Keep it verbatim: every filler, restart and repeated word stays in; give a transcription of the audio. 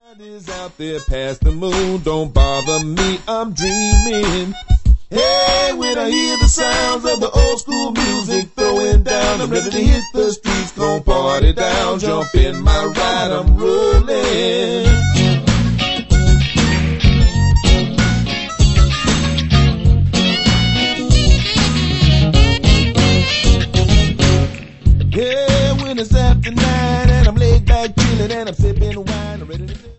Is out there past the moon, don't bother me, I'm dreaming. Hey, when I hear the sounds of the old school music throwing down, I'm ready to hit the streets, gon' party down, jump in my ride, I'm rolling. Yeah, when it's after nine and I'm laid back chillin' and I'm sipping